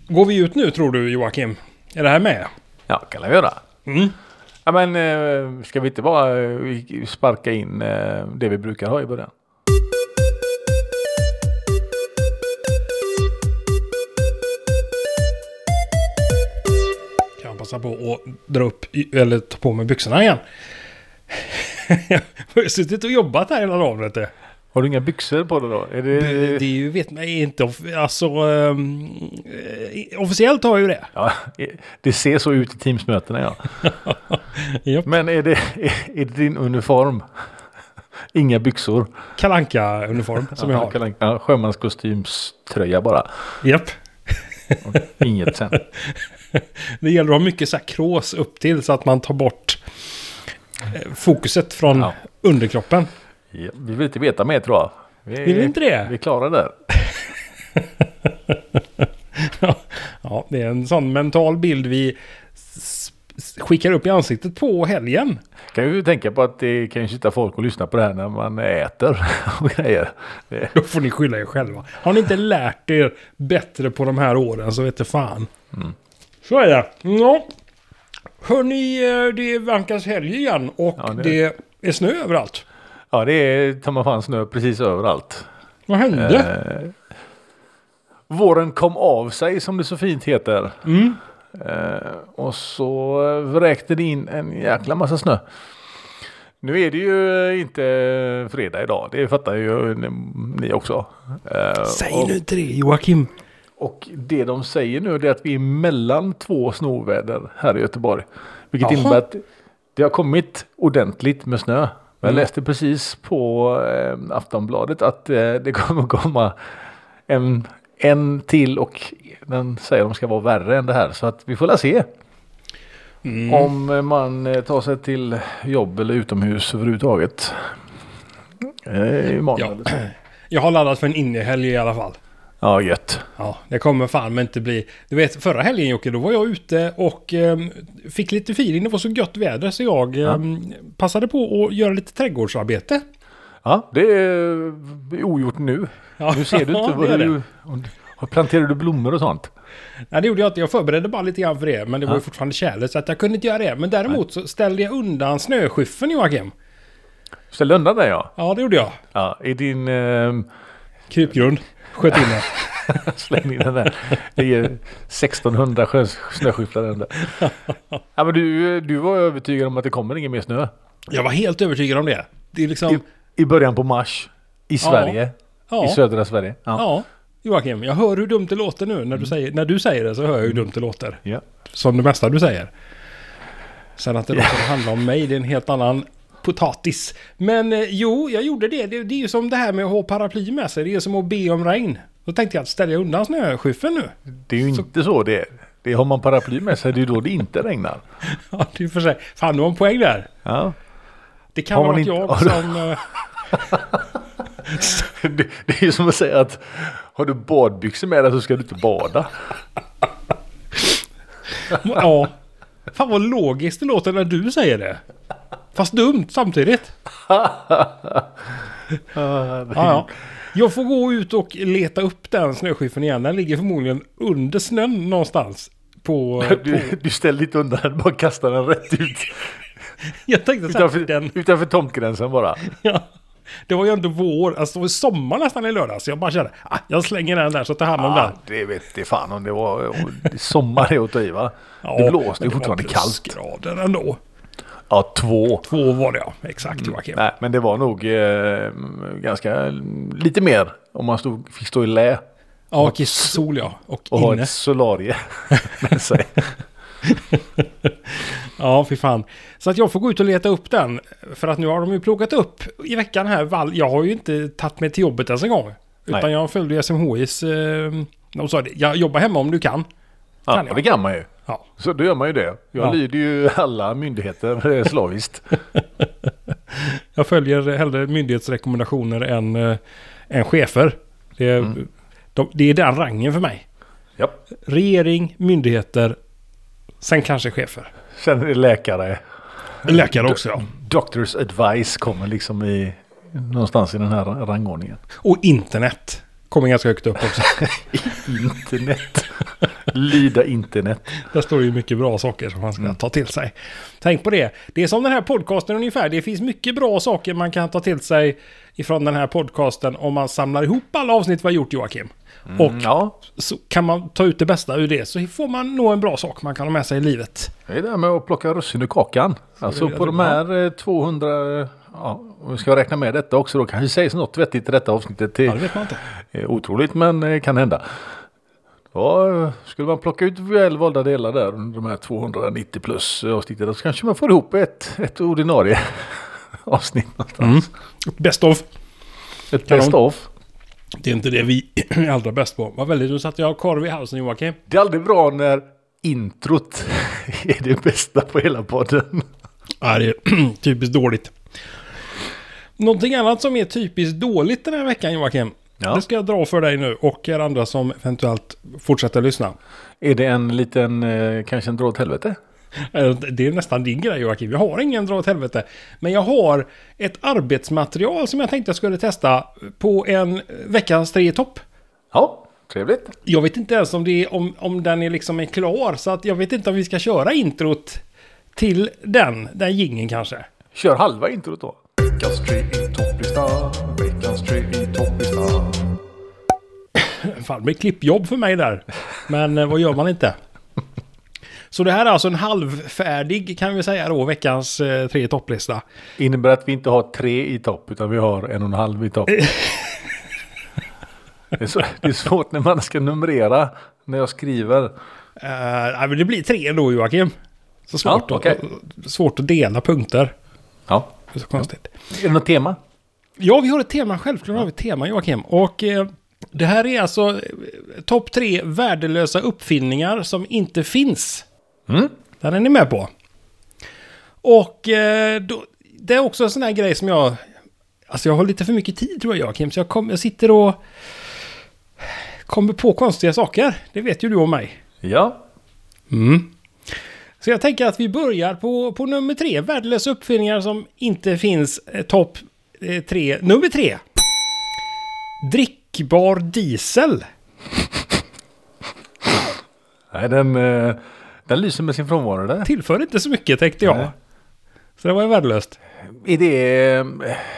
Går vi ut nu tror du, Joakim? Är det här med? Ja, kan jag göra. Mm. Ja, men ska vi inte bara sparka in det vi brukar ha i början? Kan jag passa på att dra upp eller ta på mig byxorna igen? Jag har suttit och jobbat här hela dagen, vet du. Har du inga byxor på dig då? Är det... Det är ju, vet man inte, alltså officiellt har jag ju det. Ja, det ser så ut i Teamsmötena, ja. Japp. Men är det din uniform? Inga byxor? Kalle Anka-uniform som jag har. Ja, sjömanskostymströja bara. Japp. Och inget sen. Det gäller att ha mycket så här krås upp till så att man tar bort fokuset från underkroppen. Ja, vi vill inte veta mer, tror jag. Vill inte det? Vi klarar det. Ja, det är en sån mental bild vi skickar upp i ansiktet på helgen. Kan ju tänka på att det kan ju sitta folk och lyssna på det här när man äter och grejer. Då får ni skylla er själva. Har ni inte lärt er bättre på de här åren så vet det fan. Mm. Så är det. Ja. Hörrni, det är Vankas helg igen och det är snö överallt. Ja, det är tar man fan snö precis överallt. Vad hände? Våren kom av sig, som det så fint heter. Mm. Och så vräkte det in en jäkla massa snö. Nu är det ju inte fredag idag. Det fattar ju ni också. Säg nu inte det, Joakim. Och det de säger nu är att vi är mellan två snoväder här i Göteborg. Vilket innebär att det har kommit ordentligt med snö. Jag läste precis på Aftonbladet att det kommer komma en till och den säger de ska vara värre än det här. Så att vi får se om man tar sig till jobb eller utomhus överhuvudtaget. Jag har laddat för en innehelg i alla fall. Ja, gött. Ja, det kommer fan men inte bli... Du vet, förra helgen Jocke, då var jag ute och fick lite feeling. Det var så gött väder så jag passade på att göra lite trädgårdsarbete. Ja, det är ogjort nu. Ja, nu ser du inte vad du... Planterade du blommor och sånt? Nej, det gjorde jag inte. Jag förberedde bara lite grann för det. Men det var ju fortfarande kärlek så att jag kunde inte göra det. Men däremot så ställde jag undan snöskyffen, Joakim. Ställde undan det, ja? Ja, det gjorde jag. Ja, i din... krypgrund. Sköt in den. Släng in den där. Det är 1600 snöskyfflar där. Ja, men du var övertygad om att det kommer ingen mer snö. Jag var helt övertygad om det. Det är liksom... I början på mars. I Sverige. Ja. I södra Sverige. Ja. Joakim, jag hör hur dumt det låter nu. När du säger det så hör jag hur dumt det låter. Ja. Som det mesta du säger. Sen att det låter handla om mig, det är en helt annan potatis. Men jo, jag gjorde det. Det är ju som det här med att ha paraply med sig. Det är som att be om regn. Då tänkte jag att ställa undan snöskyffen nu. Det är ju inte så det. Det har man paraply med sig, det är då det inte regnar. Ja, det är för sig. Fan, du har en poäng där. Ja. Det kan vara att jag som... Det är ju som att säga att har du badbyxor med dig så ska du inte bada. Ja. Fan vad logiskt det låter när du säger det. Fast dumt samtidigt. Ja. Jag får gå ut och leta upp den snöskyffen igen. Den ligger förmodligen under snön någonstans. Du ställer lite undan den, bara kastar den rätt ut. Jag tänkte utanför tomtgränsen bara. Ja. Det var ju ändå vår, alltså det var sommar nästan i lördags. Jag bara kände, jag slänger den där så tar hand om den. Det vet det fan om det var sommar är att ta i, va? Ja, det blåste ju fortfarande kallt. Grader ändå. Ja, 2. 2 var det, ja. Exakt, Joakim. Nej, men det var nog ganska lite mer om man fick stå i lä. Ja, och sol, ja. Och inne. Ha ett solarie med sig. Ja, fy fan. Så att jag får gå ut och leta upp den. För att nu har de ju plockat upp i veckan här. Jag har ju inte tagit mig till jobbet ens en gång. Utan jag följde SMHIs... de sa det, jag jobbar hemma om du kan. Ja, det kan man ju. Ja. Så då gör man ju det. Jag lyder ju alla myndigheter slaviskt. Jag följer hellre myndighetsrekommendationer än chefer. Det är den rangen för mig. Ja. Regering, myndigheter, sen kanske chefer. Sen är det läkare. Läkare också, ja. Doctors advice kommer liksom någonstans i den här rangordningen. Och internet kommer ganska högt upp också. Internet. Lyda internet. Där står ju mycket bra saker som man ska ta till sig. Tänk på det. Det är som den här podcasten ungefär. Det finns mycket bra saker man kan ta till sig ifrån den här podcasten om man samlar ihop alla avsnitt vi har gjort, Joakim. Och så kan man ta ut det bästa ur det, så får man nå en bra sak man kan ha med sig i livet. Det är det med att plocka russin ur kakan. Alltså på de här 200... Ja, om vi ska räkna med detta också då kanske sägs något vettigt i detta avsnittet. Ja, det vet man inte. Otroligt, men kan hända. Ja, skulle man plocka ut väl valda delar där, de här 290 plus avsnittet, så kanske man får ihop ett ordinarie avsnitt någonstans. Best of. Ett best of. Det är inte det vi är allra bäst på. Vad väldigt, nu satt jag korv i halsen, Joakim. Det är aldrig bra när introt är det bästa på hela podden. Ja, det är typiskt dåligt. Någonting annat som är typiskt dåligt den här veckan, Joakim. Ja. Det ska jag dra för dig nu och er andra som eventuellt fortsätter lyssna. Är det en liten, kanske en dra åt helvete? Det är nästan din grej, Joakim. Jag har ingen dra åt helvete. Men jag har ett arbetsmaterial som jag tänkte jag skulle testa på en veckans 3 topp. Ja, trevligt. Jag vet inte ens om den är liksom är klar. Så att jag vet inte om vi ska köra introt till den jingeln kanske. Kör halva introt då. Veckans 3 i topplista. Veckans 3 i topplista. Fan, det blir klippjobb för mig där. Men vad gör man inte? Så det här är alltså en halvfärdig, kan vi säga då, veckans 3 topplista. Innebär att vi inte har 3 i topp, utan vi har 1,5 i topp. Det är svårt när man ska numrera när jag skriver. Men det blir 3 då, Joakim. Så svårt, svårt att dela punkter. Ja. Det är så konstigt. Är det något tema? Ja, vi har ett tema. Självklart har vi ett tema, Joakim. Och det här är alltså topp 3 värdelösa uppfinningar som inte finns. Den är ni med på. Och det är också en sån här grej som jag har lite för mycket tid, tror jag, Joakim. Så jag sitter och kommer på konstiga saker. Det vet ju du om mig. Ja. Så jag tänker att vi börjar på nummer 3. Värdelösa uppfinningar som inte finns. Topp 3. Nummer 3. Drickbar diesel. Nej, den lyser med sin frånvaro där. Tillför inte så mycket, tänkte jag. Nej. Så det var ju värdelöst. Är det...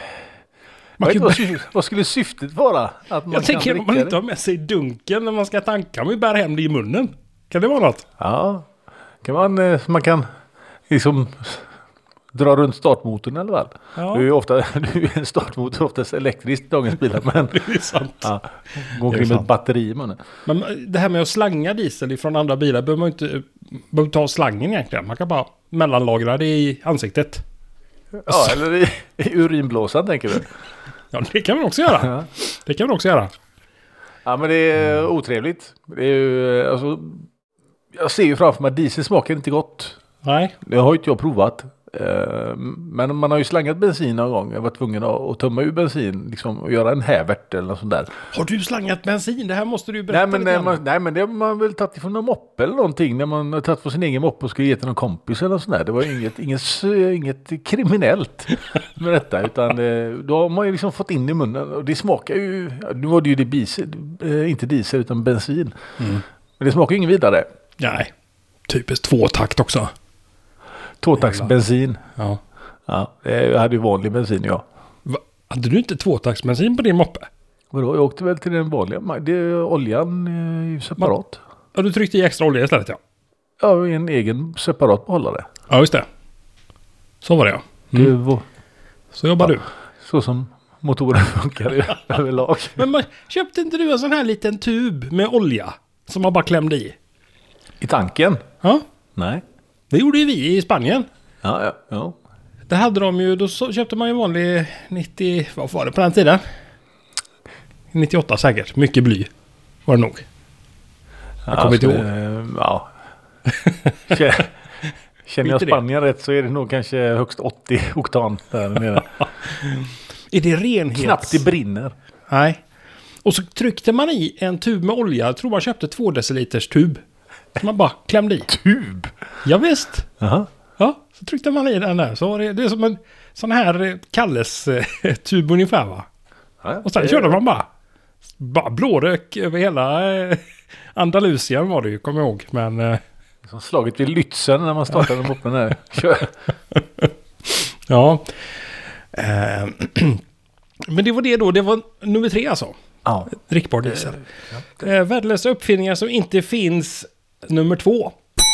Vad skulle syftet vara? Att man jag tänker om man inte har med sig dunken när man ska tanka. Man bär hem det i munnen. Kan det vara något? Ja. Man kan liksom dra runt startmotorn eller vad? Ja. Det är ju en startmotor oftast elektriskt i dagens bilar. Men det är sant. Ja, går omkring med ett batteri i munnen. Men det här med att slanga diesel från andra bilar behöver man inte ta slangen egentligen. Man kan bara mellanlagra det i ansiktet. Ja, eller i urinblåsan, tänker du? Ja, det kan man också göra. Ja. Det kan man också göra. Ja, men det är otrevligt. Det är ju, alltså, jag ser ju framför mig att diesel smakar inte gott. Nej. Det har inte jag provat. Men man har ju slangat bensin någon gång. Jag var tvungen att tömma ur bensin liksom, och göra en hävert eller något sånt där. Har du slangat bensin? Det här måste du ju berätta. Nej, men det har man väl tagit ifrån någon moppe eller någonting. När man har tagit på sin egen moppe och skulle ge till någon kompis eller något sånt där. Det var inget kriminellt med detta. Utan då har man ju liksom fått in i munnen. Och det smakar ju... Nu var det ju inte diesel utan bensin. Men det smakar ju ingen vidare. Nej, typiskt 2-takt också. 2-taktsbensin. Ja. Ja, jag hade ju vanlig bensin, ja. Hade du inte 2-taktsbensin på din moppe? Vadå? Jag åkte väl till den vanliga. Oljan är ju separat. Ja, du tryckte i extra olja istället, ja. Ja, en egen separat behållare. Ja, just det. Så var det, ja. Så jobbar du. Så som motorer funkar överlag. Men köpte inte du en sån här liten tub med olja som man bara klämde i? I tanken? Ja. Nej. Det gjorde ju vi i Spanien. Ja. Det hade de ju, då köpte man ju vanlig 90, vad var det på den tiden? 98 säkert, mycket bly var det nog. Jag kommer inte ihåg. Ja. Känner jag Spanien rätt så är det nog kanske högst 80 oktan där nere. Är det renhets? Knappt det brinner. Nej. Och så tryckte man i en tub med olja. Jag tror man köpte 2 deciliters tub. Man bara klämde i. Tub? Ja, visst. Aha. Ja, så tryckte man i den där. Så det är som en sån här Kalles tub ungefär, va? Ja, och sen körde man bara blårök över Andalusien var det ju, kommer jag ihåg. Men... Som slaget vid Lützen när man startade dem upp den här. Kör. Ja. Men det var det då. Det var nummer 3 alltså. Ja. Drickbar diesel. Värdelösa uppfinningar som inte finns. Nummer 2.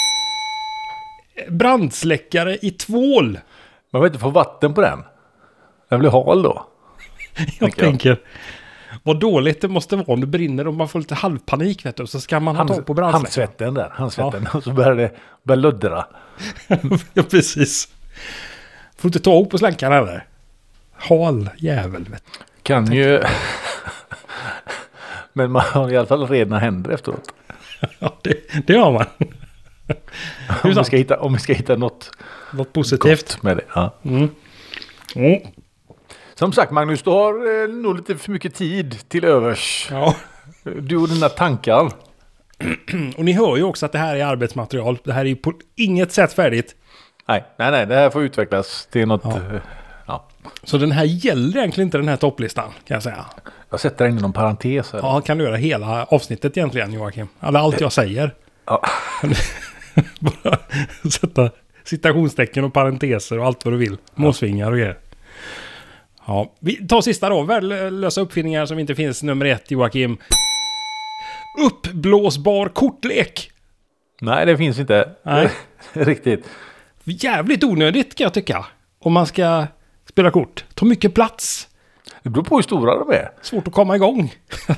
Brandsläckare i tvål. Man vill inte få vatten på den. Den blir hal då. Jag tänker... Vad dåligt det måste vara om det brinner och man får lite halvpanik, vet du. Så ska man ha tag på brandsläckaren. Handsvetten. Och så börjar det luddra. Ja, precis. Får inte tag på slänkaren eller? Hal jävel, vet du. Kan ju... Men man har i alla fall rena händer efteråt. Ja, det har man. Om vi ska hitta något positivt med det. Ja. Som sagt, Magnus, du har nog lite för mycket tid till övers. Ja. Du och dina tankar. Och ni hör ju också att det här är arbetsmaterial. Det här är på inget sätt färdigt. Nej, det här får utvecklas till något... Ja. Så den här gäller egentligen inte, den här topplistan, kan jag säga. Jag sätter in någon parentes. Eller? Ja, kan du göra hela avsnittet egentligen, Joakim? Eller allt jag säger. Ja. Bara sätta citationstecken och parenteser och allt vad du vill. Målsvingar och grejer. Ja, vi tar sista då. Värdelösa uppfinningar som inte finns. Nummer 1, Joakim. Uppblåsbar kortlek. Nej, det finns inte. Nej. Riktigt. Jävligt onödigt, kan jag tycka. Om man ska spela kort. Ta mycket plats. Det beror på hur stora de är. Svårt att komma igång.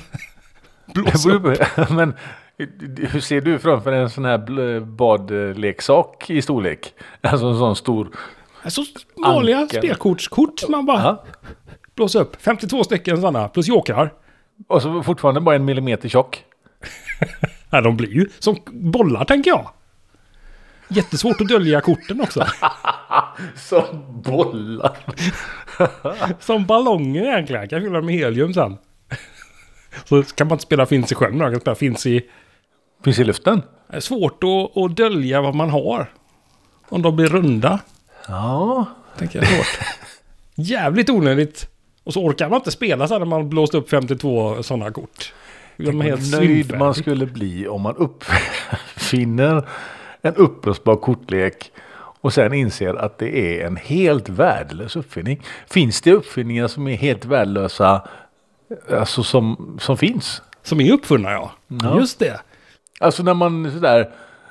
Men hur ser du framför en sån här badleksak i storlek? Alltså en sån stor... Alltså vanliga spelkortskort man bara blåser upp. 52 stycken sådana plus jokrar. Och så fortfarande bara 1 millimeter tjock. Ja, de blir ju som bollar, tänker jag. Jättesvårt att dölja korten också. Som bollar. Som ballonger egentligen. Kan fylla med helium sen. Så kan man inte spela finns i sjön. Man kan spela finns i luften. Det är svårt att dölja vad man har. Om de blir runda. Ja. Tänker jag svårt. Jävligt onödigt. Och så orkar man inte spela så när man blåst upp 52 sådana kort. De är helt nöjd man skulle bli om man uppfinner en uppblåsbar kortlek och sen inser att det är en helt värdelös uppfinning. Finns det uppfinningar som är helt värdelösa, alltså som finns? Som är uppfunna, ja. Just det. Alltså när man sådär,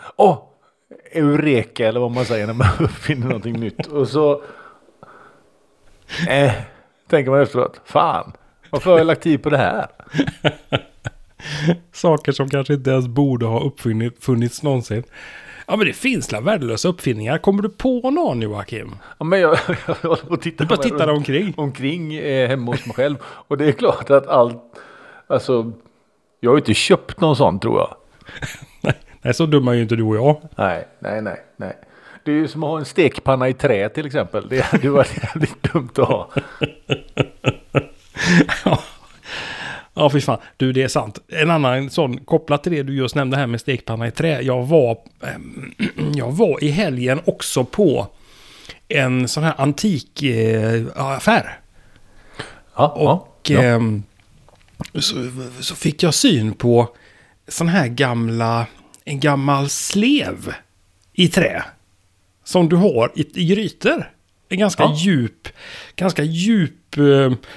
eureka eller vad man säger när man uppfinner någonting nytt. Och så tänker man efteråt, fan, varför har jag lagt tid på det här? Saker som kanske inte ens borde ha uppfunnits någonsin. Ja, men det finns värdelösa uppfinningar. Kommer du på någon, Joakim? Ja, men jag håller på att titta. Du bara tittar omkring hemma hos mig själv. Och det är klart att alltså, jag har inte köpt någon sån, tror jag. Nej, så dumma är ju inte du och jag. Nej. Det är ju som att ha en stekpanna i trä till exempel. Det hade varit jävligt dumt att ha. Ja, fy fan. Du, det är sant. En annan sån, kopplat till det du just nämnde här med stekpanna i trä. Jag var i helgen också på en sån här antik affär. Så fick jag syn på sån här en gammal slev i trä. Som du har i grytor. En ganska djup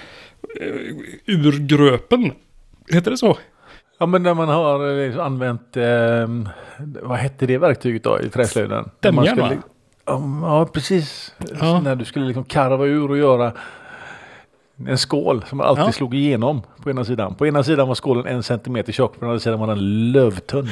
urgröpen. Heter det så? Ja, men när man har använt vad hette det verktyget då i träslöjden? Stämjärn, ja, precis. Ja. När du skulle liksom karva ur och göra en skål som man alltid slog igenom på ena sidan. På ena sidan var skålen 1 centimeter tjock, på den andra sidan var den lövtunn.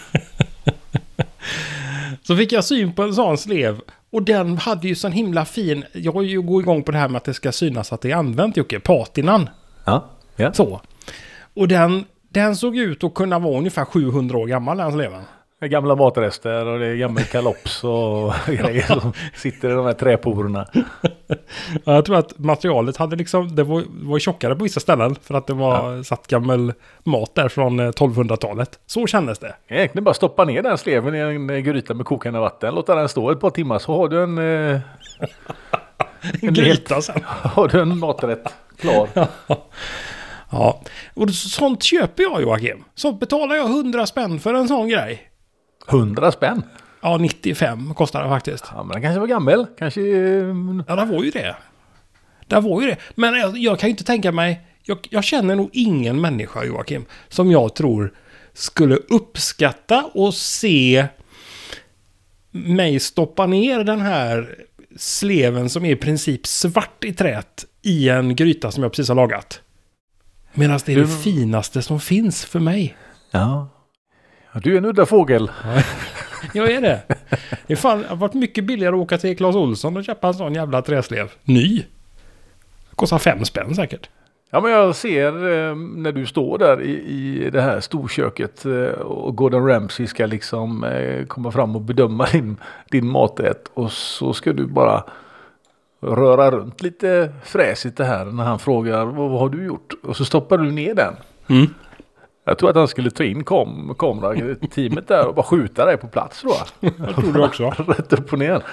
Så fick jag syn på en sån slev. Och den hade ju sån himla fin... Jag har ju gått igång på det här med att det ska synas att det är använt, Jocke. Patinan. Ja. Så. Och den såg ut att kunna vara ungefär 700 år gammal, den sleven. Det är gamla matrester och det är gammal kalops och grejer som sitter i de här träporerna. Ja, jag tror att materialet hade det var tjockare på vissa ställen för att det var satt gammal mat där från 1200-talet. Så kändes det. Egentligen bara stoppa ner den sleven i en gryta med kokande vatten. Låta den stå ett par timmar så har du en gryta sen. Har du en maträtt klar. Ja, och sånt köper jag, Joakim. Sånt betalar jag 100 spänn för en sån grej. 100 spänn? Ja, 95 kostar det faktiskt. Ja, men den kanske var gammal. Kanske... Ja, det var ju det. Det var ju det. Men jag kan ju inte tänka mig... Jag känner nog ingen människa, Joakim, som jag tror skulle uppskatta och se mig stoppa ner den här sleven som är i princip svart i trät i en gryta som jag precis har lagat. Medan det är det finaste som finns för mig. Ja. Du är en udda fågel. Jag är det. Det har varit mycket billigare att åka till Clas Ohlson och köpa en sån jävla träslev. Ny. Det kostar 5 spänn säkert. Ja, men jag ser när du står där i det här storköket och Gordon Ramsay ska liksom komma fram och bedöma din maträtt, och så ska du bara röra runt lite fräsigt det här när han frågar vad har du gjort, och så stoppar du ner den. Mm. Jag tror att han skulle ta in kamerateamet där och bara skjuta dig på plats då. Jag tror det också. Rätt upp och ner.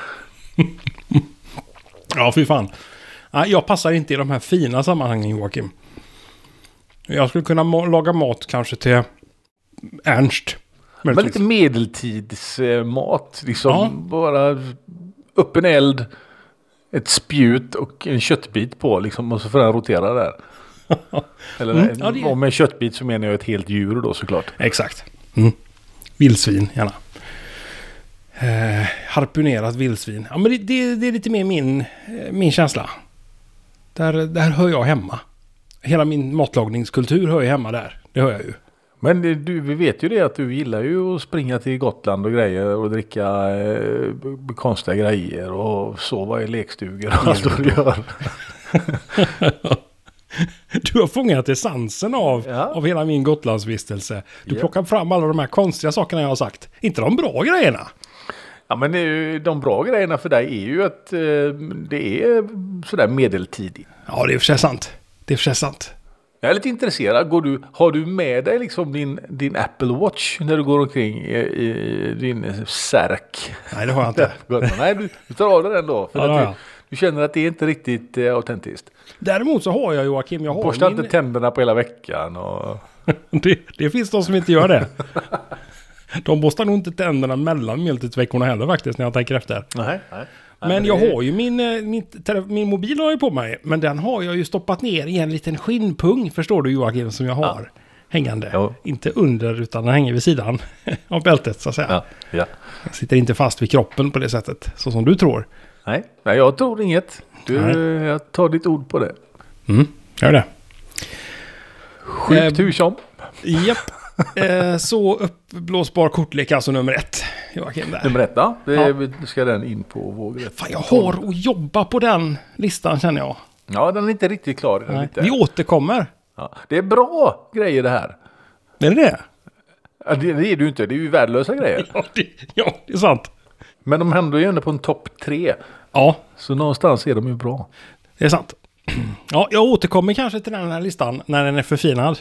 Ja, fy fan. Jag passar inte i de här fina sammanhangen, Joakim. Jag skulle kunna laga mat kanske till Ernst. Men lite medeltidsmat. Liksom bara upp en eld, ett spjut och en köttbit på. Liksom, och så får den rotera där. Eller om en köttbit så menar jag ett helt djur då såklart. Exakt. Vildsvin gärna. Harpunerat vildsvin. Ja, men det är lite mer min känsla. Där hör jag hemma. Hela min matlagningskultur hör jag hemma där. Det hör jag ju. Men vi vet ju det att du gillar ju att springa till Gotland och grejer och dricka konstiga grejer och sova i lekstugor och allt vad du gör. Du har fångat essensen av hela min Gotlandsvistelse. Du plockar fram alla de här konstiga sakerna jag har sagt. Inte de bra grejerna. Ja, men de bra grejerna för dig är ju att det är sådär medeltidigt. Ja, det är för sig sant. Det är för sig sant. Jag är lite intresserad. Har du med dig liksom din Apple Watch när du går omkring i din särk? Nej, det har jag inte. Nej, du tar av dig den då. För ja, att du känner att det är inte riktigt autentiskt. Däremot så har jag, Joakim, borstar inte tänderna på hela veckan. Och... det finns de som inte gör det. De borstar nog inte tänderna mellan mjölkveckorna heller faktiskt när jag tänker efter. Nej. Men jag har ju min mobil har jag på mig. Men den har jag ju stoppat ner i en liten skinnpung, förstår du, Joakim, som jag har hängande. Ja. Inte under, utan den hänger vid sidan av bältet så att säga. Ja. Jag sitter inte fast vid kroppen på det sättet, så som du tror. Nej, jag tror inget. Jag tar ditt ord på det. Gör det. Sjukt hur som. Japp. Så uppblåsbar kortlek, alltså nummer 1. Joakim där. Nummer 1, ja. Det ska den in på vår rätt. Fan, jag har att jobba på den listan, känner jag. Ja, den är inte riktigt klar. Vi återkommer. Ja, det är bra grejer det här. Är det det? Ja, det är det ju inte. Det är ju värdelösa grejer. Ja, det är sant. Men de händer ju ändå på en topp 3. Ja. Så någonstans är de ju bra. Det är sant. Ja, jag återkommer kanske till den här listan när den är förfinad.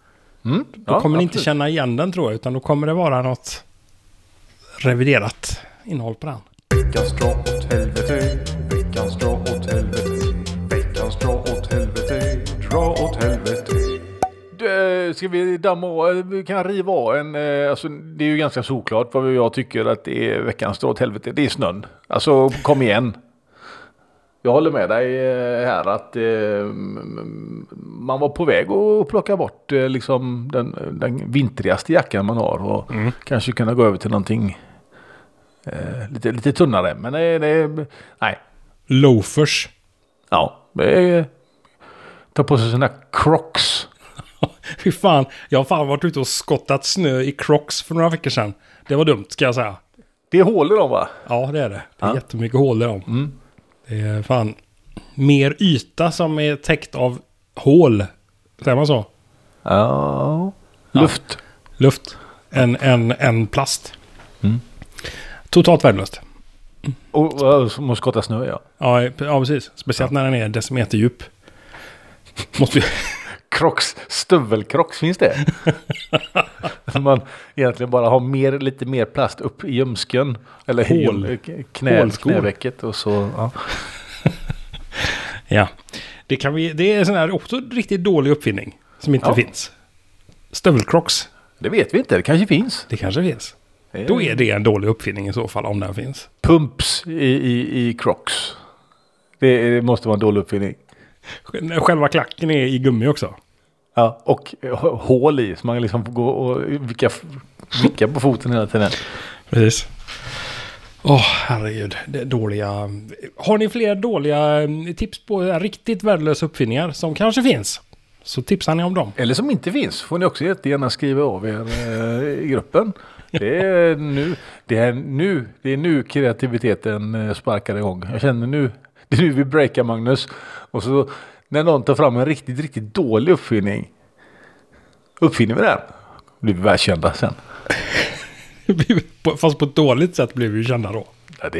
Då kommer ni inte känna igen den, tror jag, utan då kommer det vara något reviderat innehåll på den. Veckans dra åt helvete, veckans dra åt helvete, veckans dra åt helvete, dra åt helvete. Ska vi vi kan riva av en, alltså det är ju ganska såklart vad jag tycker att det är veckans dra åt helvete. Det är snön. Alltså kom igen. Jag håller med dig här att man var på väg att plocka bort liksom den vintrigaste jackan man har och kanske kunna gå över till någonting lite tunnare. Men nej. Loafers. Ja, ta på sig såna Crocs. Fy fan, jag har fan varit ute och skottat snö i Crocs för några veckor sedan. Det var dumt, ska jag säga. Det är hål i dem, va? Ja, det är det. Det är jättemycket hål i dem. Det är fan mer yta som är täckt av hål. Säger man så? Ja. Luft. En plast. Totalt värdelöst. Och som att skotta snö, ja. Ja, precis. Speciellt när den är decimeter djup. Måste ju... Crocs, stövelcrocs finns det. Man egentligen bara har lite mer plast upp i ljumsken. Eller knävecket och så. Ja. Ja. Det är sån här också riktigt dålig uppfinning. som inte finns. Stövelcrocs. Det vet vi inte, det kanske finns. Det kanske finns. Då är det en dålig uppfinning i så fall om den finns. Pumps i Crocs. Det måste vara en dålig uppfinning. Själva klacken är i gummi också. Ja, och hål i så man liksom får gå och vicka på foten hela tiden. Precis. Herregud. Det är dåliga. Har ni fler dåliga tips på riktigt värdelösa uppfinningar som kanske finns? Så tipsar ni om dem. Eller som inte finns får ni också jättegärna skriva av er i gruppen. Det är nu kreativiteten sparkar igång. Jag känner nu, det är nu vi breakar Magnus. Och så när någon tar fram en riktigt, riktigt dålig uppfinning. Uppfinner vi den? Blir vi världskända sen. Fast på ett dåligt sätt blir vi kända då. Ja,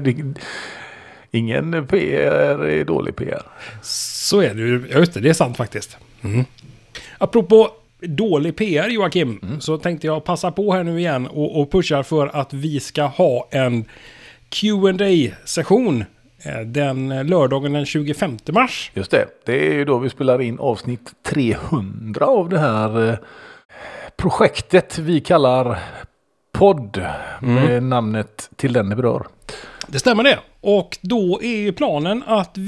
ingen PR är dålig PR. Så är det ju. Just det är sant faktiskt. Mm. Apropå dålig PR, Joakim, så tänkte jag passa på här nu igen och pusha för att vi ska ha en Q&A-session den lördagen den 25 mars. Just det. Det är ju då vi spelar in avsnitt 300 av det här projektet vi kallar podd med namnet Till den det berör. Det stämmer det. Och då är ju planen att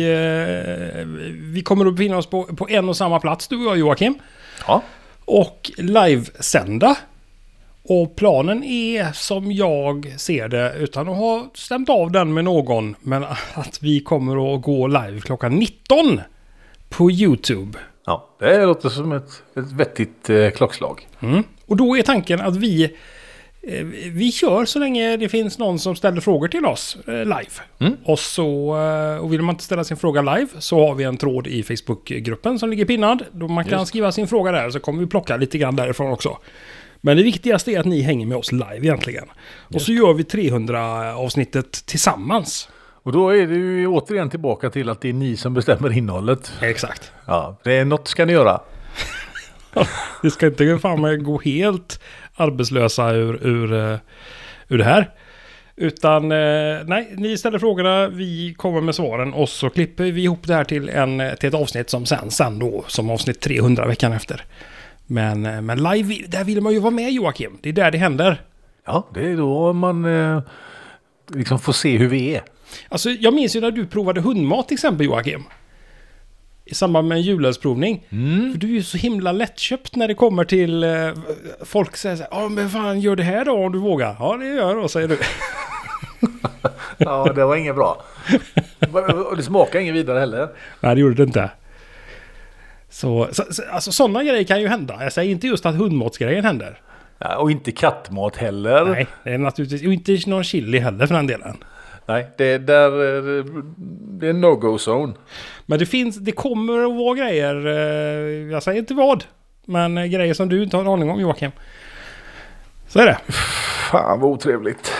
vi kommer att befinna oss på en och samma plats, du och jag, Joakim. Ja. Och livesända. Och planen är, som jag ser det, utan att ha stämt av den med någon, men att vi kommer att gå live klockan 19 på YouTube. Ja, det låter som ett vettigt klockslag. Mm. Och då är tanken att vi kör så länge det finns någon som ställer frågor till oss live. Och vill man inte ställa sin fråga live så har vi en tråd i Facebookgruppen som ligger pinnad. Då man kan skriva sin fråga där, så kommer vi plocka lite grann därifrån också. Men det viktigaste är att ni hänger med oss live egentligen. Och så gör vi 300 avsnittet tillsammans. Och då är det ju återigen tillbaka till att det är ni som bestämmer innehållet. Exakt. Ja, det är något ska ni göra. Det ska inte fan gå helt arbetslösa ur det här. Utan nej, ni ställer frågorna, vi kommer med svaren och så klipper vi ihop det här till ett avsnitt som sen då som avsnitt 300 veckan efter. Men live, där vill man ju vara med, Joakim. Det är där det händer. Ja, det är då man liksom får se hur vi är. Alltså, jag minns ju när du provade hundmat till exempel, Joakim. I samband med en julölsprovning. För du är ju så himla lättköpt när det kommer till folk säger så här, men fan, gör det här då om du vågar. Ja, det gör då, säger du. Ja, det var inget bra. Och det smakar inget vidare heller. Nej, det gjorde det inte. Så alltså, sådana grejer kan ju hända. Jag säger inte just att hundmatsgrejen händer. Ja, och inte kattmat heller. Nej, det är naturligtvis. Och inte någon chili heller för den delen. Nej, det är en no-go-zone. Men det kommer att vara grejer, jag säger inte vad, men grejer som du inte har en aning om, Joakim. Så är det. Fan vad otrevligt.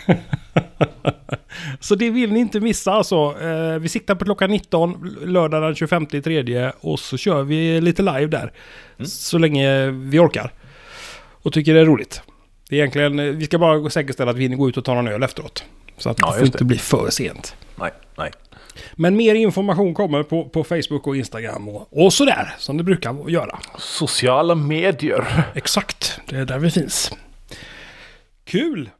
Så det vill ni inte missa alltså. Vi siktar på klockan 19 lördag den 25/3 och så kör vi lite live där. Så länge vi orkar. Och tycker det är roligt. Det är egentligen, vi ska bara säkerställa att vi går ut och tar någon öl efteråt. Så att det får inte bli för sent. Nej. Men mer information kommer på Facebook och Instagram och sådär som det brukar göra. Sociala medier. Exakt, det är där vi finns. Kul!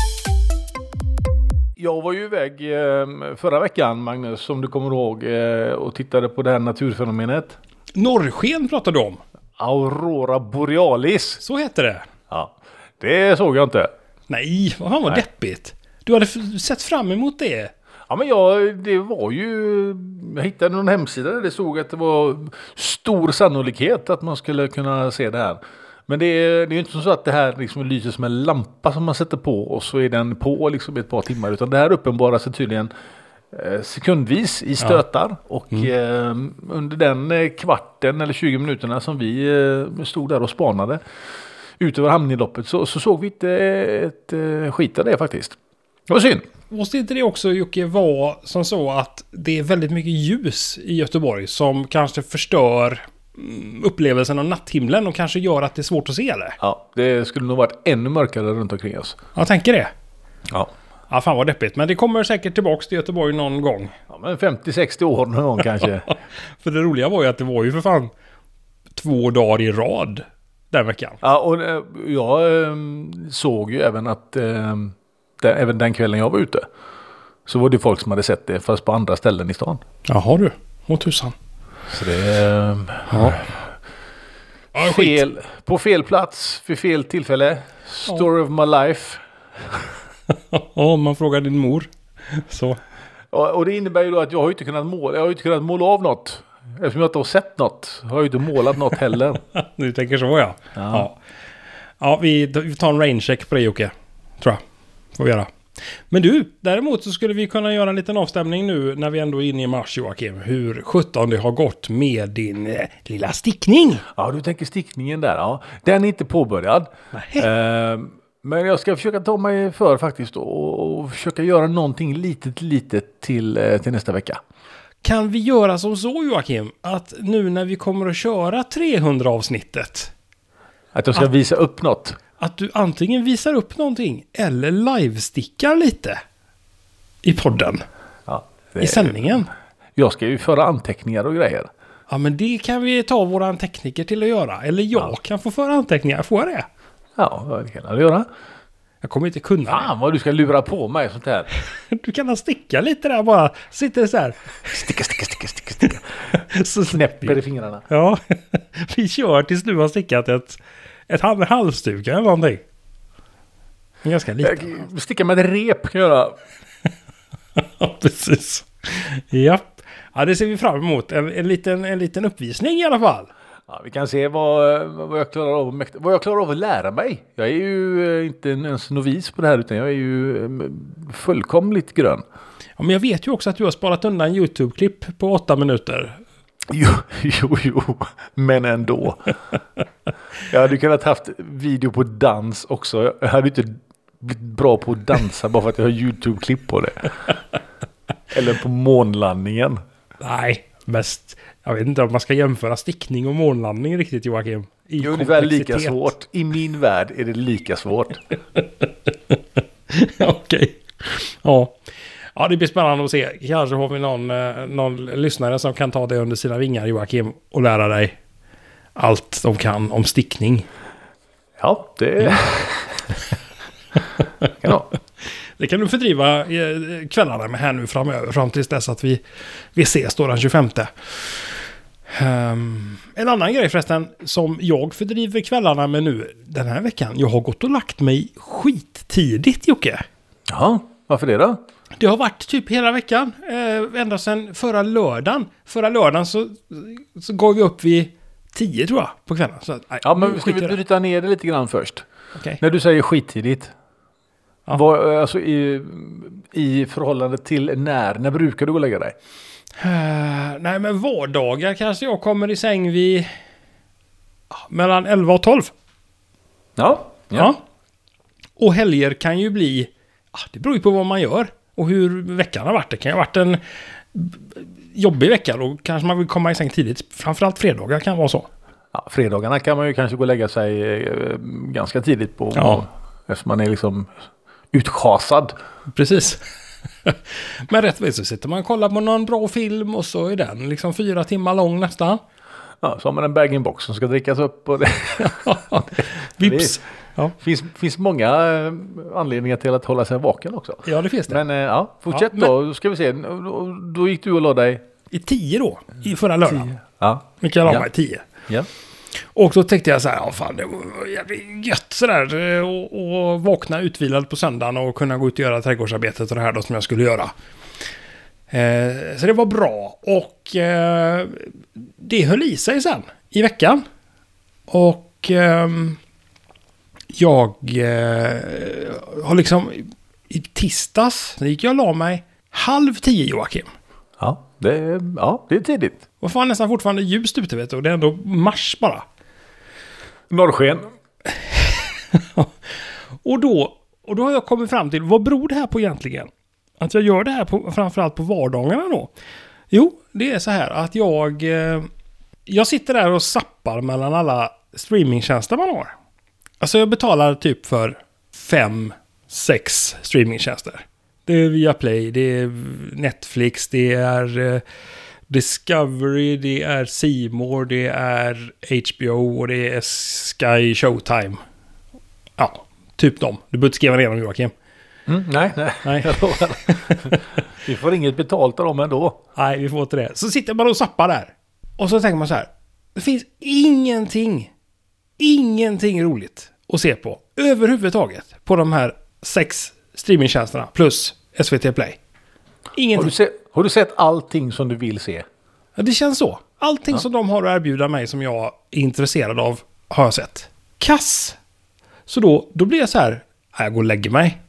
Jag var ju iväg förra veckan, Magnus, som du kommer ihåg, och tittade på det här naturfenomenet. Norrsken pratade du om. Aurora borealis. Så heter det. Ja, det såg jag inte. Nej, vad fan var deppigt. Du hade sett fram emot det. Ja, men det var ju... Jag hittade någon hemsida där det stod att det var stor sannolikhet att man skulle kunna se det här. Men det är ju inte så att det här liksom lyser som en lampa som man sätter på och så är den på liksom ett par timmar. Utan det här uppenbarar sig tydligen sekundvis i stötar. Och under den kvarten eller 20 minuterna som vi stod där och spanade ut över hamninloppet så såg vi inte ett skit av det faktiskt. Det var synd. Måste inte det också, Jocke, vara som så att det är väldigt mycket ljus i Göteborg som kanske förstör upplevelsen av natthimlen och kanske gör att det är svårt att se det? Ja, det skulle nog varit ännu mörkare runt omkring oss. Jag tänker det. Ja. Ja, fan vad deppigt. Men det kommer säkert tillbaka till Göteborg någon gång. Ja, men 50-60 år någon gång kanske. För det roliga var ju att det var ju för fan 2 dagar i rad den veckan. Ja, och jag såg ju även att även den kvällen jag var ute så var det folk som hade sett det fast på andra ställen i stan. Jaha du, åh tusan. Så det är fel, på fel plats för fel tillfälle. Story of my life. Ja, man frågar din mor. Så. Och det innebär ju då att jag har ju inte kunnat måla av något. Eftersom jag inte har sett något. Har jag ju inte målat något heller. Du tänker så, ja. Ja, vi tar en raincheck på det, Jocke. Tror jag. Får vi göra. Men du, däremot så skulle vi kunna göra en liten avstämning nu när vi ändå är inne i mars, Joakim. Hur 17 det har gått med din lilla stickning. Ja, du tänker stickningen där. Ja. Den är inte påbörjad. Men jag ska försöka ta mig för faktiskt och försöka göra någonting litet till nästa vecka. Kan vi göra som så, Joakim, att nu när vi kommer att köra 300 avsnittet att jag ska visa upp något. Att du antingen visar upp någonting eller livestickar lite i podden. Ja, i sändningen. Jag ska ju föra anteckningar och grejer. Ja, men det kan vi ta våran tekniker till att göra. Eller jag kan få föra anteckningar. Får jag det? Ja, det kan jag göra. Jag kommer inte kunna. Fan vad du ska lura på mig sånt här. Du kan sticka lite där bara. Sitter så här. Sticka. Så snäpper i fingrarna. Ja, vi kör tills du har stickat ett halvstuga eller någonting. Ganska liten. Sticka med ett rep kan jag göra. Ja, precis. Japp. Ja, det ser vi fram emot. En liten uppvisning i alla fall. Ja, vi kan se vad jag klarar av att lära mig. Jag är ju inte ens novis på det här utan jag är ju fullkomligt grön. Ja, men jag vet ju också att du har sparat undan YouTube-klipp på 8 minuter. Jo, men ändå. Jag hade kunnat haft video på dans också. Jag hade inte blivit bra på att dansa bara för att jag har YouTube-klipp på det. Eller på månlandningen. Nej, mest... Jag vet inte om man ska jämföra stickning och månlandning riktigt, Joakim. Det är ungefär lika svårt. I min värld är det lika svårt. Okej. Ja, det blir spännande att se. Kanske har vi någon lyssnare som kan ta det under sina vingar, Joakim, och lära dig allt de kan om stickning. Ja, det... Ja. Det kan du fördriva kvällarna med här nu framöver, fram tills dess att vi ses då den 25. En annan grej förresten som jag fördriver kvällarna med nu den här veckan. Jag har gått och lagt mig skittidigt, Jocke. Ja, varför det då? Det har varit typ hela veckan. Ända sedan förra lördagen. Förra lördagen så går vi upp vid 10 tror jag på kvällen. Så, ja, men ska vi bryta ner det lite grann först? Okay. När du säger skittidigt. Ja. Alltså i förhållande till när brukar du gå och lägga dig? Nej, men vardagar kanske jag kommer i säng vid mellan 11 och 12. Ja. Och helger kan ju bli, det beror ju på vad man gör och hur veckan har varit. Det kan ju ha varit en jobbig vecka, då kanske man vill komma i säng tidigt. Framförallt fredagar kan vara så. Ja, fredagarna kan man ju kanske gå och lägga sig ganska tidigt på. Ja. Eftersom man är liksom utschasad. Precis. Men rättvis så sitter man och kollar på någon bra film och så är den liksom 4 timmar lång nästan. Ja, så har man en bag-in-box som ska drickas upp. Och det. Vips. Ja. Finns många anledningar till att hålla sig vaken också. Ja, det finns det. Men fortsätt då. Då ska vi se. Då gick du och la dig. I 10 då. I förra lördagen. 10. Ja. Vilka la mig 10. Ja. Och då tänkte jag så här, fan det var jävligt gött sådär och vakna utvilad på söndagen och kunna gå ut och göra trädgårdsarbetet och det här då som jag skulle göra. Så det var bra och det höll i sig sen i veckan. Och jag har liksom i tisdags, så gick jag och la mig 9:30 Joakim. Ja, det är tidigt. Och fan nästan fortfarande ljust ute vet du. Och det är ändå mars bara. Norrsken. och då har jag kommit fram till, vad beror det här på egentligen? Att jag gör det här framförallt på vardagarna då. Jo, det är så här att jag sitter där och zappar mellan alla streamingtjänster man har. Alltså jag betalar typ för 5-6 streamingtjänster. Det är Viaplay, det är Netflix, det är Discovery, det är C More, det är HBO och det är Sky Showtime. Ja, typ dem. Du behöver inte skriva ner dem, Joakim. Nej. Nej. Vi får inget betalt av dem ändå. Nej, vi får inte det. Så sitter man och zappar där. Och så tänker man så här. Det finns ingenting roligt att se på överhuvudtaget på de här 6 streamingtjänsterna plus SVT Play. Ingenting. Har du sett allting som du vill se? Ja, det känns så. Allting som de har att erbjuda mig som jag är intresserad av har jag sett. Kass. Så då blir jag så här. Jag går och lägger mig.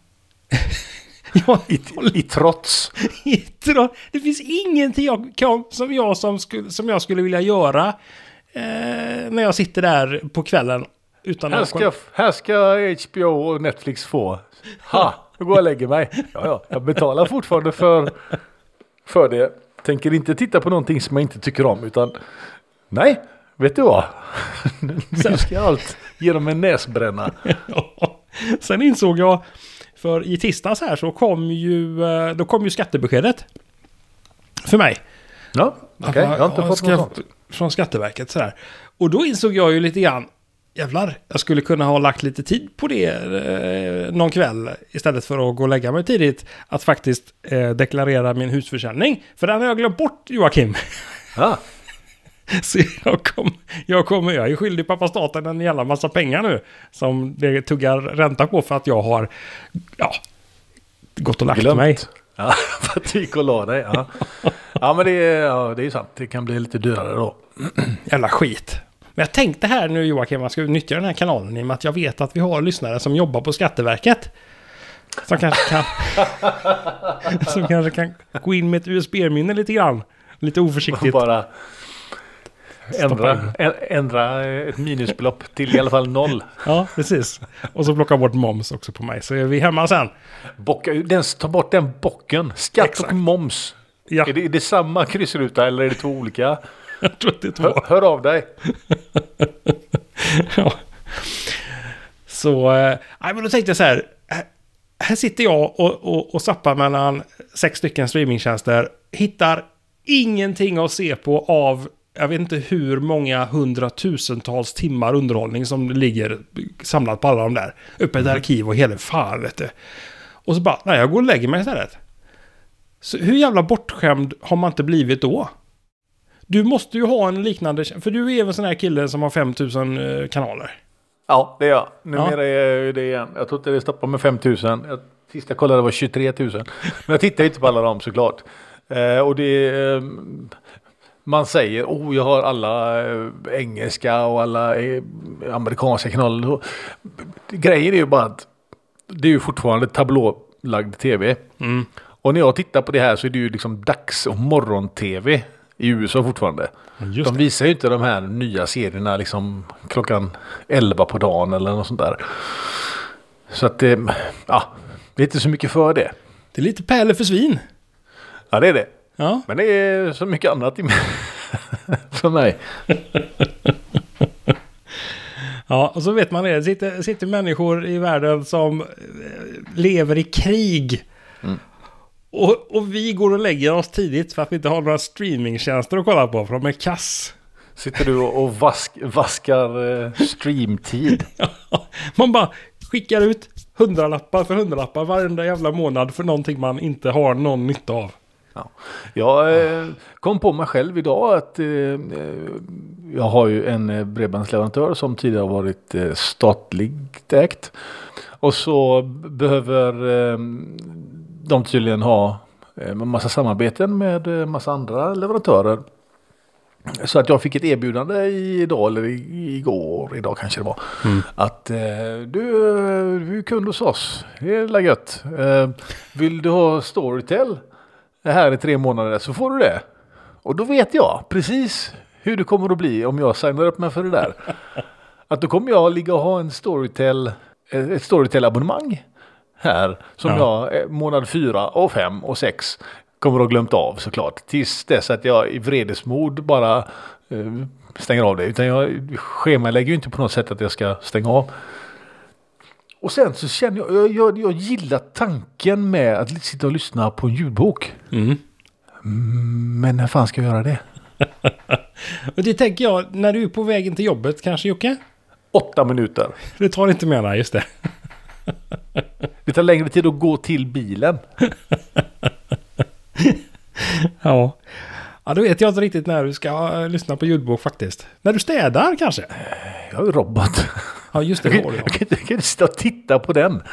I trots. Det finns ingenting som jag skulle vilja göra när jag sitter där på kvällen. Utan här ska HBO och Netflix få. Jag går och lägger mig. Ja, jag betalar fortfarande för det. Tänker inte titta på någonting som jag inte tycker om. Utan, nej, vet du vad? Nu ska allt ge dem en näsbränna. Sen insåg jag, för i tisdags här så kom ju skattebeskedet för mig. Ja, okej. Jag har inte fått något sånt. Från Skatteverket så här. Och då insåg jag ju lite grann, jävlar, jag skulle kunna ha lagt lite tid på det någon kväll istället för att gå och lägga mig tidigt, att faktiskt deklarera min husförsäljning. För den har jag glömt bort, Joakim. Ja. Så jag är skyldig pappa staten en jävla massa pengar nu som det tuggar ränta på för att jag har gått och lagt mig. Ja, för att du gick och la dig. Ja, men det är ju sant. Det kan bli lite dyrare då. Jävla skit. Men jag tänkte här nu, Joakim, man ska nyttja den här kanalen i och med att jag vet att vi har lyssnare som jobbar på Skatteverket. Som kanske kan gå in med ett USB-minne lite grann. Lite oförsiktigt. Bara ändra ett minusbelopp till i alla fall 0. Ja, precis. Och så plocka bort moms också på mig. Så är vi hemma sen. Ta bort den bocken. Skatt Exakt. och moms. Ja. Är det samma kryssruta eller är det 2 olika? Jag tror att det är 2. Hör av dig. Ja. Så, men då tänkte jag så här. Här sitter jag och zappar mellan 6 stycken streamingtjänster. Hittar ingenting att se på av, jag vet inte hur många 100,000-tals timmar underhållning som ligger samlat på alla de där. Uppe i ett arkiv och hela fan, vet du. Och så bara, nej, jag går och lägger mig istället. Så hur jävla bortskämd har man inte blivit då? Du måste ju ha en liknande, för du är väl sån här kille som har 5,000 kanaler. Ja, det är jag. Numera är jag det igen. Jag tror inte det stoppar med 5,000. Sist jag kollade var 23,000. Men jag tittar inte på alla dem såklart. Och det man säger, jag har alla engelska och alla amerikanska kanaler. Grejen är ju bara att det är ju fortfarande tablålagd tv. Mm. Och när jag tittar på det här så är det ju liksom dags- och morgon-tv i USA fortfarande. De visar ju inte de här nya serierna liksom klockan 11 på dagen eller något sånt där. Så att det är inte så mycket för det. Det är lite pärle för svin. Ja, det är det. Ja. Men det är så mycket annat för mig. Ja, och så vet man det. Sitter människor i världen som lever i krig. Mm. Och vi går och lägger oss tidigt för att vi inte har några streamingtjänster att kolla på, för de är kass. Sitter du och vaskar streamtid? Ja, man bara skickar ut 100-lappar för 100-lappar varenda jävla månad för någonting man inte har någon nytta av. Ja. Jag kom på mig själv idag att jag har ju en bredbandsleverantör som tidigare har varit statligt ägt. Och så behöver de tydligen ha en massa samarbeten med massa andra leverantörer. Så att jag fick ett erbjudande idag eller idag kanske det var. Att du är kund hos oss. Det är gött. Vill du ha Storytel här i 3 månader så får du det. Och då vet jag precis hur det kommer att bli om jag signar upp mig för det där. Att då kommer jag ligga och ha ett Storytel-abonnemang här som jag månad 4 och 5 och 6 kommer att ha glömt av såklart. Tills dess att jag i vredesmod bara stänger av det. Utan jag schemalägger ju inte på något sätt att jag ska stänga av. Och sen så känner jag gillar tanken med att sitta och lyssna på en ljudbok. Mm. Men när fan ska jag göra det? Och det tänker jag, när du är på vägen till jobbet kanske, Jocke? 8 minuter. Det tar inte mer, nej, just det. Det tar längre tid att gå till bilen. Ja. Ja, då vet jag inte riktigt när du ska lyssna på ljudbok faktiskt. När du städar kanske? Jag har ju robot. Ja, just det. Jag kan inte sitta och titta på den.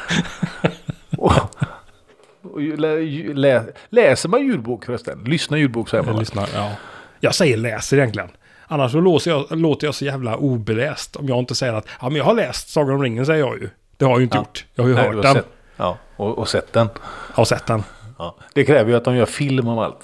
Läser man ljudbok förresten? Lyssnar ljudbok säger man. Ja. Jag säger läser egentligen. Annars så låter jag så jävla obeläst om jag inte säger att men jag har läst Sagan om ringen, säger jag ju. Det har jag ju inte gjort. Jag har ju hört den. Ja, och sett den. Jag har sett den. Ja. Det kräver ju att de gör film om allt.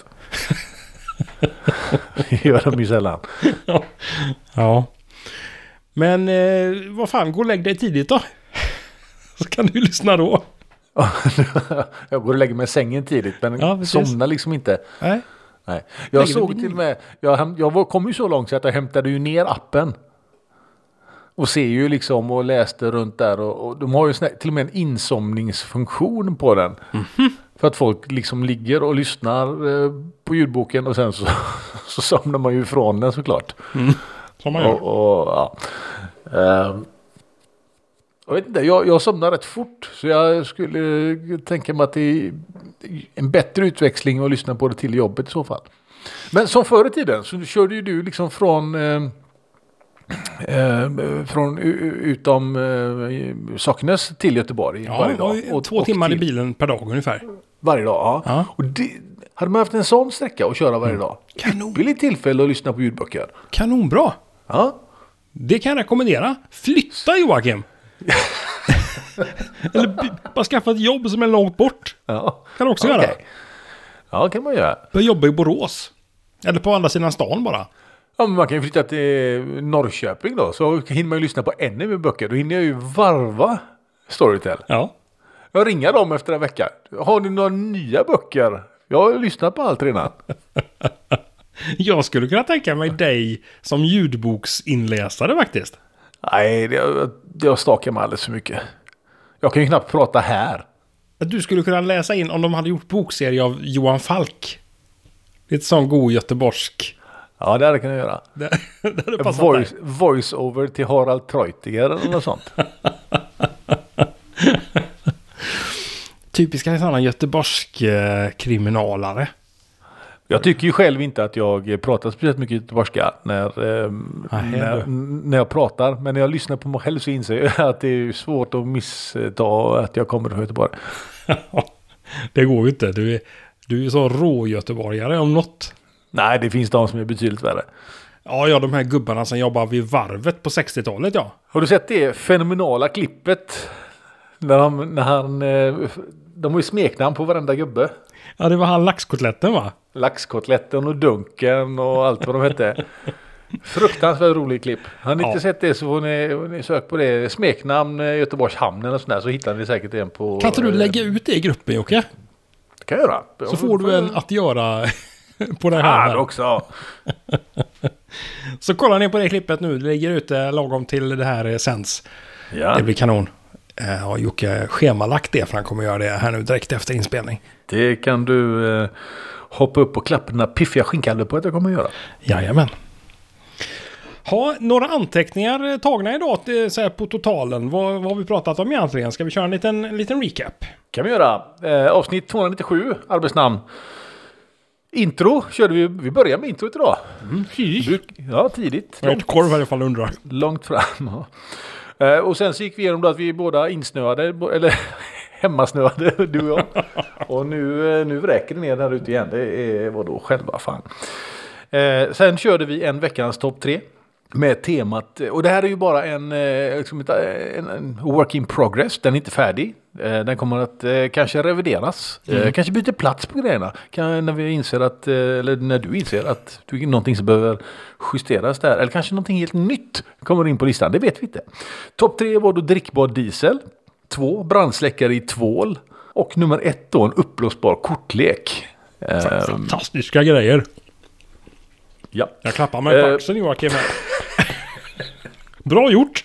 Det gör de ju sällan. Ja. Men vad fan, gå och lägg dig tidigt då. Så kan du lyssna då. Jag går och lägger mig i sängen tidigt, men somnar liksom inte. Nej. Jag såg till och med, jag kom ju så långt så att jag hämtade ju ner appen. Och ser ju liksom och läste runt där och de har ju till och med en insomningsfunktion på den. Mm-hmm. För att folk liksom ligger och lyssnar på ljudboken och sen så somnar man ju ifrån den såklart. Som man gör. Jag vet inte, jag somnar rätt fort så jag skulle tänka mig att det är en bättre utväxling att lyssna på det till jobbet i så fall. Men som förr i tiden så körde ju du liksom från utom Socknes till Göteborg varje dag. Och 2 timmar i bilen per dag ungefär. Varje dag, ja. Och hade man haft en sån sträcka att köra varje dag. Ypperligt tillfälle att lyssna på ljudböcker. Kanonbra. Ja. Det kan jag rekommendera. Flytta, Joakim. Eller bara skaffa ett jobb som är långt bort. Ja. Kan du också göra. Ja, kan man göra. Börja jobba i Borås. Eller på andra sidan stan bara. Ja, men man kan ju flytta till Norrköping då. Så hinner man ju lyssna på ännu mer böcker. Då hinner jag ju varva Storytel. Ja. Jag ringer dem efter en vecka. Har ni några nya böcker? Jag har lyssnat på allt redan. Jag skulle kunna tänka mig dig som ljudboksinläsare faktiskt. Nej, det stakar mig alldeles för mycket. Jag kan ju knappt prata här. Du skulle kunna läsa in om de hade gjort bokserie av Johan Falk. Lite sån god göteborgsk. Ja, det hade kan jag göra. Voice over till Harald Treutiger eller något sånt. Typiska sådana göteborgsk kriminalare. Jag tycker ju själv inte att jag pratar speciellt mycket göteborgska när jag pratar. Men när jag lyssnar på mig själv så inser jag att det är svårt att missta att jag kommer från Göteborg. Det går ju inte. Du är ju så rå göteborgare om något. Nej, det finns de som är betydligt värre. Ja, de här gubbarna som jobbar vid varvet på 60-talet, ja. Har du sett det fenomenala klippet? De har ju smeknamn på varenda gubbe. Ja, det var han laxkotletten, va? Laxkotletten och dunken och allt vad de hette. Fruktansvärt rolig klipp. Har ni inte sett det så får ni söka på det. Smeknamn Göteborgshamnen och sådär så hittar ni säkert en på... Kan inte du lägga ut det i gruppen, Jocke? Det kan jag göra. Så får du en att göra på det här. Också. Så kollar ni på det klippet nu. Det ligger ute lagom till det här sänds. Ja. Det blir kanon. Har Jocke schemalagt det för han kommer göra det här nu direkt efter inspelning. Det kan du hoppa upp och klappa dina piffiga skinkkalvar på att jag kommer göra. Jajamän. Ha några anteckningar tagna idag så här på totalen. Vad har vi pratat om egentligen? Ska vi köra en liten recap? Kan vi göra. Avsnitt 297, arbetsnamn. Intro körde vi. Vi börjar med introt idag. Ja, tidigt. Jag har ett korv i alla fall undrar. Långt fram. Ja. Och sen så gick vi igenom då att vi båda insnöade, eller hemmasnöade, du och jag. Och nu räcker det ner där ute igen. Det är vadå själva fan. Sen körde vi en veckans topp 3 med temat. Och det här är ju bara en work in progress. Den är inte färdig. Den kommer att kanske revideras. Kanske byter plats på grejerna. När vi inser att, eller när du inser att det är någonting som behöver justeras där. Eller kanske någonting helt nytt kommer in på listan. Det vet vi inte. Topp 3 var då drickbar diesel. 2 brandsläckare i tvål. Och nummer 1 då en uppblåsbar kortlek. Fantastiska grejer. Ja. Jag klappar mig på axeln, Joakim. Bra gjort.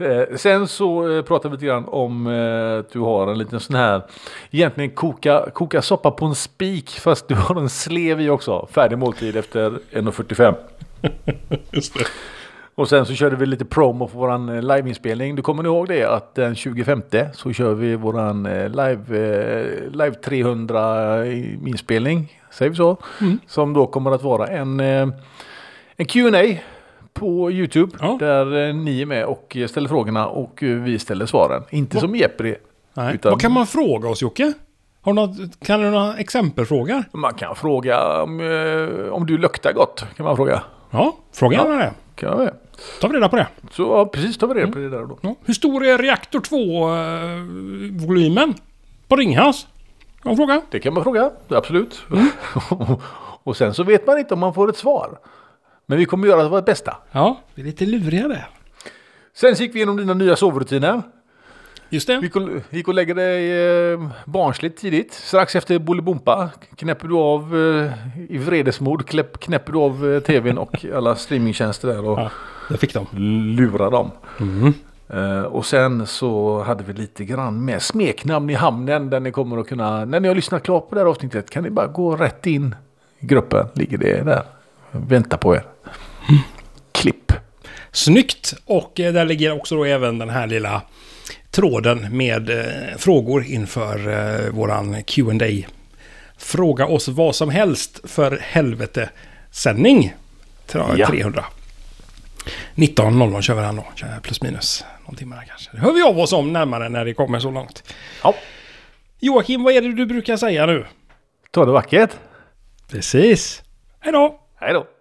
Sen så pratar vi lite grann om att du har en liten sån här, egentligen koka soppa på en spik, fast du har en slev i också. Färdig måltid efter 1:45. Just det. Och sen så körde vi lite promo för våran liveinspelning. Du kommer ni ihåg det att den 25 så kör vi våran live 300 inspelning, säger vi så. Som då kommer att vara en Q&A på YouTube, där ni är med och ställer frågorna och vi ställer svaren. Inte som Jeopardy. Vad kan man fråga oss, Jocke? Kan du några exempelfrågor? Man kan fråga om du luktar gott, kan man fråga. Ja, fråga gärna det. Kan vi. Ta vi reda på det. Så ja, precis, tar vi reda på det där då. Ja. Hur stor är reaktor 2-volymen på Ringhals? Kan man fråga? Det kan man fråga, absolut. Och sen så vet man inte om man får ett svar. Men vi kommer göra vårt bästa. Ja, vi är lite luriga där. Sen gick vi igenom dina nya sovrutiner. Just det. Gick och lägger dig barnsligt tidigt. Strax efter Bolibompa knäpper du av i vredesmod. Knäpper du av tvn och alla streamingtjänster där. Och det fick de. Lurar dem. Och sen så hade vi lite grann med smeknamn i hamnen. Där ni kommer att kunna, när ni har lyssnat klart på det här avsnittet, kan ni bara gå rätt in i gruppen. Ligger det där. Vänta på er. Klipp. Snyggt. Och där ligger också då även den här lilla tråden med frågor inför våran Q&A. Fråga oss vad som helst för helvete sändning. 300. 19.00 kör vi den då. Plus minus någon timme där kanske. Det hör vi av oss om närmare när det kommer så långt. Ja. Joakim, vad är det du brukar säga nu? Ta det vackert. Precis. Hej då. Hej då.